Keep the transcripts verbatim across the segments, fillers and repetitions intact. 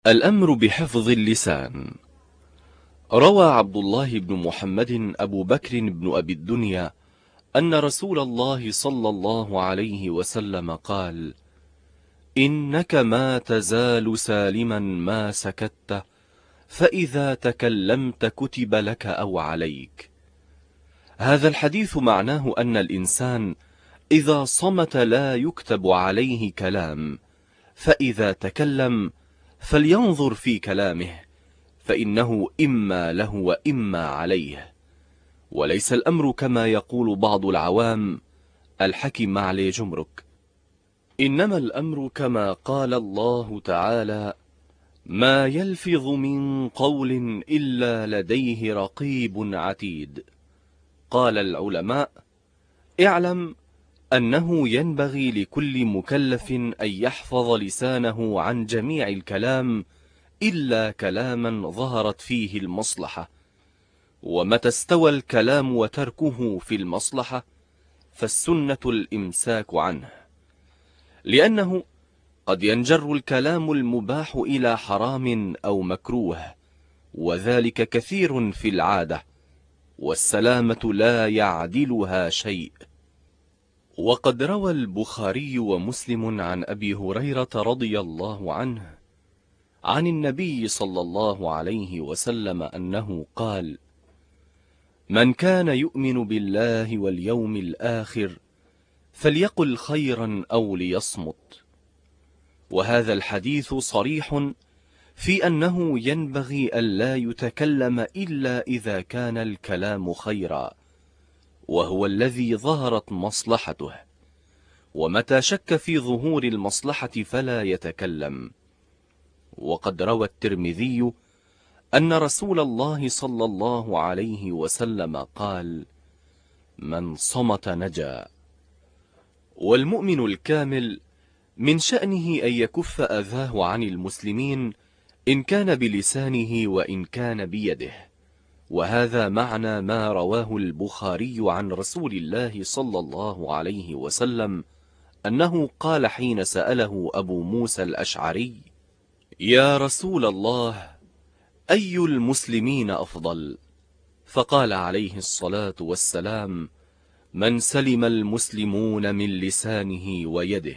الأمر بحفظ اللسان. روى عبد الله بن محمد أبو بكر بن أبي الدنيا أن رسول الله صلى الله عليه وسلم قال: إنك ما تزال سالما ما سكت، فإذا تكلمت كتب لك أو عليك. هذا الحديث معناه أن الإنسان إذا صمت لا يكتب عليه كلام، فإذا تكلم فلينظر في كلامه، فإنه إما له وإما عليه، وليس الأمر كما يقول بعض العوام الحكي معلي جمرك، إنما الأمر كما قال الله تعالى: ما يلفظ من قول إلا لديه رقيب عتيد. قال العلماء: اعلم أنه ينبغي لكل مكلف أن يحفظ لسانه عن جميع الكلام إلا كلاما ظهرت فيه المصلحة، ومتى استوى الكلام وتركه في المصلحة فالسنة الإمساك عنه، لأنه قد ينجر الكلام المباح إلى حرام أو مكروه، وذلك كثير في العادة، والسلامة لا يعدلها شيء. وقد روى البخاري ومسلم عن أبي هريرة رضي الله عنه عن النبي صلى الله عليه وسلم أنه قال: من كان يؤمن بالله واليوم الآخر فليقل خيرا أو ليصمت. وهذا الحديث صريح في أنه ينبغي ألا يتكلم إلا إذا كان الكلام خيرا، وهو الذي ظهرت مصلحته، ومتى شك في ظهور المصلحة فلا يتكلم. وقد روى الترمذي أن رسول الله صلى الله عليه وسلم قال: من صمت نجا. والمؤمن الكامل من شأنه أن يكف أذاه عن المسلمين إن كان بلسانه وإن كان بيده، وهذا معنى ما رواه البخاري عن رسول الله صلى الله عليه وسلم أنه قال حين سأله أبو موسى الأشعري: يا رسول الله، أي المسلمين أفضل؟ فقال عليه الصلاة والسلام: من سلم المسلمون من لسانه ويده.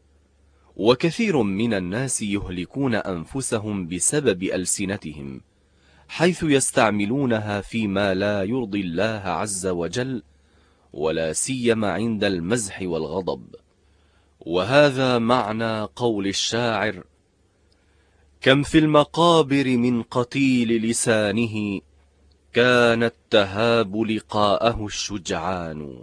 وكثير من الناس يهلكون أنفسهم بسبب ألسنتهم، حيث يستعملونها فيما لا يرضي الله عز وجل، ولا سيما عند المزح والغضب. وهذا معنى قول الشاعر: كم في المقابر من قتيل لسانه، كانت تهاب لقاءه الشجعان.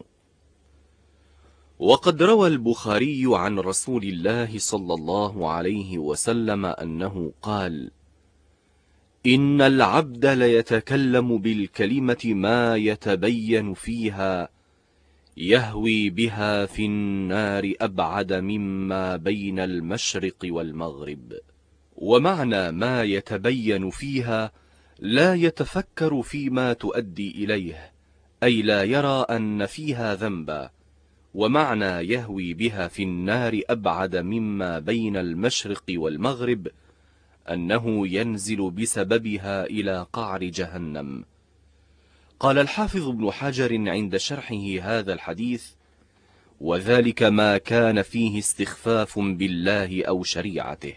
وقد روى البخاري عن رسول الله صلى الله عليه وسلم أنه قال: إن العبد ليتكلم بالكلمة ما يتبين فيها، يهوي بها في النار أبعد مما بين المشرق والمغرب. ومعنى ما يتبين فيها لا يتفكر فيما تؤدي إليه، أي لا يرى أن فيها ذنبا. ومعنى يهوي بها في النار أبعد مما بين المشرق والمغرب أنه ينزل بسببها إلى قعر جهنم. قال الحافظ ابن حجر عند شرحه هذا الحديث: وذلك ما كان فيه استخفاف بالله أو شريعته.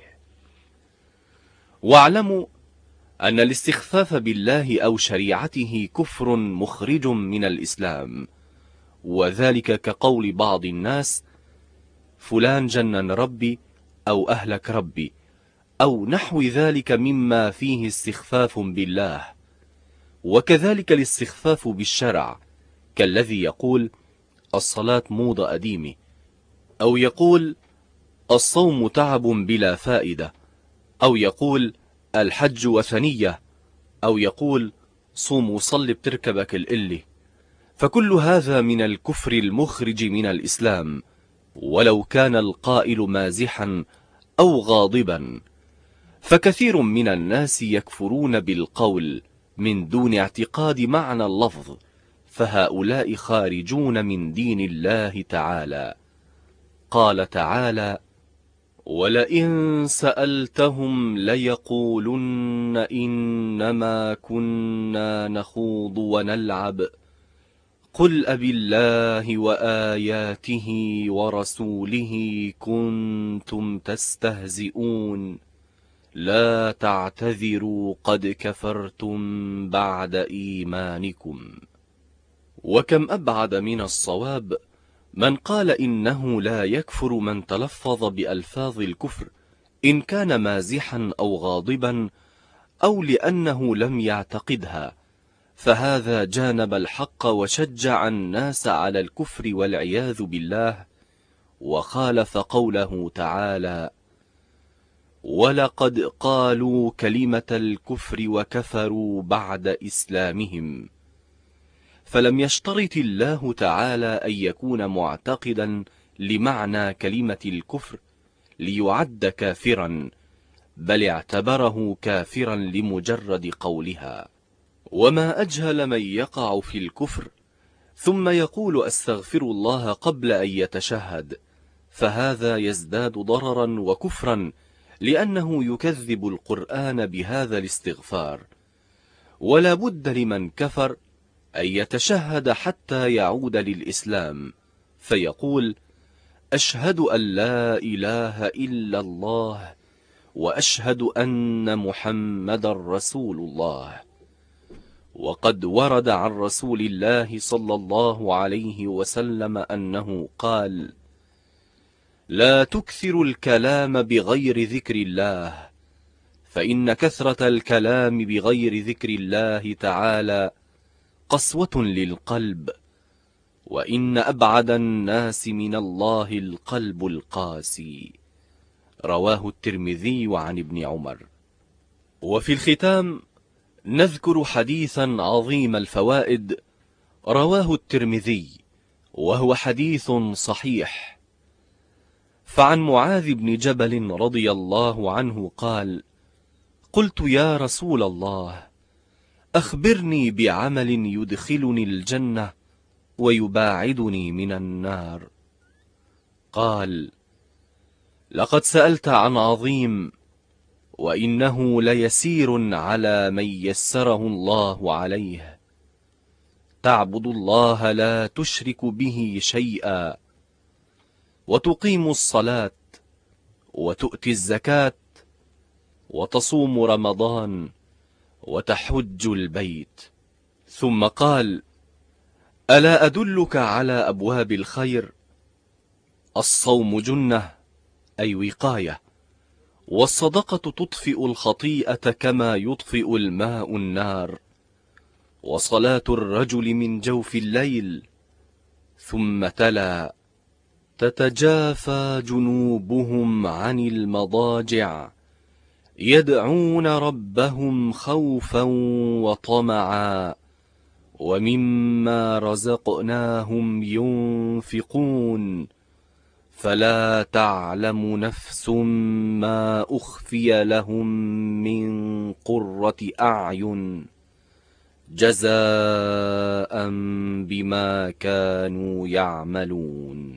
واعلموا أن الاستخفاف بالله أو شريعته كفر مخرج من الإسلام، وذلك كقول بعض الناس: فلان جنن ربي أو أهلك ربي، أو نحو ذلك مما فيه استخفاف بالله. وكذلك الاستخفاف بالشرع، كالذي يقول: الصلاة موضة قديمة، أو يقول: الصوم تعب بلا فائدة، أو يقول: الحج وثنية، أو يقول: صوم وصل بتركبك القلة. فكل هذا من الكفر المخرج من الإسلام، ولو كان القائل مازحا أو غاضبا. فكثير من الناس يكفرون بالقول من دون اعتقاد معنى اللفظ، فهؤلاء خارجون من دين الله تعالى. قال تعالى: ولئن سألتهم ليقولن إنما كنا نخوض ونلعب قل أبالله وآياته ورسوله كنتم تستهزئون لا تعتذروا قد كفرتم بعد إيمانكم. وكم أبعد من الصواب من قال إنه لا يكفر من تلفظ بألفاظ الكفر إن كان مازحا أو غاضبا أو لأنه لم يعتقدها، فهذا جانب الحق وشجع الناس على الكفر والعياذ بالله، وخالف قوله تعالى: ولقد قالوا كلمة الكفر وكفروا بعد إسلامهم. فلم يشترط الله تعالى أن يكون معتقدا لمعنى كلمة الكفر ليعد كافرا، بل اعتبره كافرا لمجرد قولها. وما أجهل من يقع في الكفر ثم يقول أستغفر الله قبل أن يتشهد، فهذا يزداد ضررا وكفرا لأنه يكذب القرآن بهذا الاستغفار. ولا بد لمن كفر أن يتشهد حتى يعود للإسلام، فيقول: أشهد أن لا إله إلا الله وأشهد أن محمدا رسول الله. وقد ورد عن رسول الله صلى الله عليه وسلم أنه قال: لا تكثروا الكلام بغير ذكر الله، فإن كثرة الكلام بغير ذكر الله تعالى قسوة للقلب، وإن أبعد الناس من الله القلب القاسي. رواه الترمذي عن ابن عمر. وفي الختام نذكر حديثا عظيم الفوائد رواه الترمذي، وهو حديث صحيح. فعن معاذ بن جبل رضي الله عنه قال: قلت يا رسول الله أخبرني بعمل يدخلني الجنة ويباعدني من النار. قال: لقد سألت عن عظيم، وإنه ليسير على من يسره الله عليه. تعبد الله لا تشرك به شيئا، وتقيم الصلاة، وتؤتي الزكاة، وتصوم رمضان، وتحج البيت. ثم قال: ألا أدلك على أبواب الخير؟ الصوم جنة أي وقاية، والصدقة تطفئ الخطيئة كما يطفئ الماء النار، وصلاة الرجل من جوف الليل. ثم تلا: تتجافى جنوبهم عن المضاجع يدعون ربهم خوفا وطمعا ومما رزقناهم ينفقون فلا تعلم نفس ما أخفي لهم من قرة أعين جزاء بما كانوا يعملون.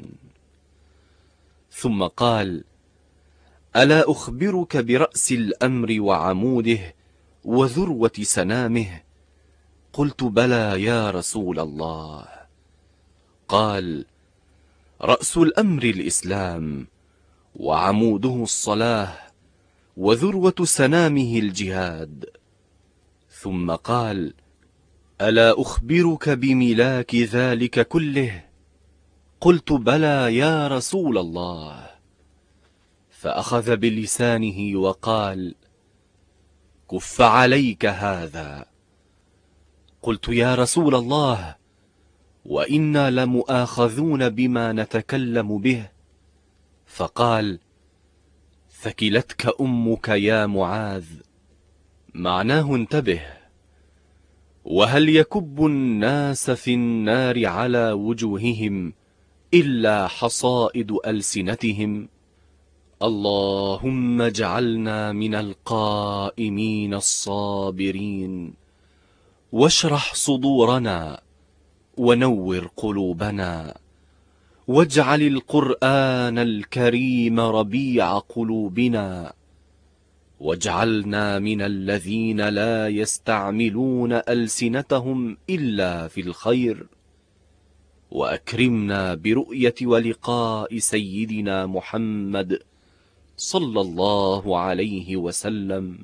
ثم قال: ألا أخبرك برأس الأمر وعموده وذروة سنامه؟ قلت: بلى يا رسول الله. قال: رأس الأمر الإسلام، وعموده الصلاة، وذروة سنامه الجهاد. ثم قال: ألا أخبرك بملاك ذلك كله؟ قلت: بلى يا رسول الله. فأخذ بلسانه وقال: كف عليك هذا. قلت: يا رسول الله، وإنا لمؤاخذون بما نتكلم به. فقال: ثكلتك أمك يا معاذ. معناه انتبه. وهل يكب الناس في النار على وجوههم إلا حصائد ألسنتهم؟ اللهم اجعلنا من القائمين الصابرين، واشرح صدورنا، ونور قلوبنا، واجعل القرآن الكريم ربيع قلوبنا، واجعلنا من الذين لا يستعملون ألسنتهم إلا في الخير، وأكرمنا برؤية ولقاء سيدنا محمد صلى الله عليه وسلم.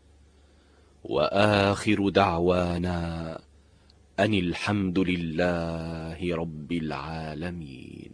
وآخر دعوانا أن الحمد لله رب العالمين.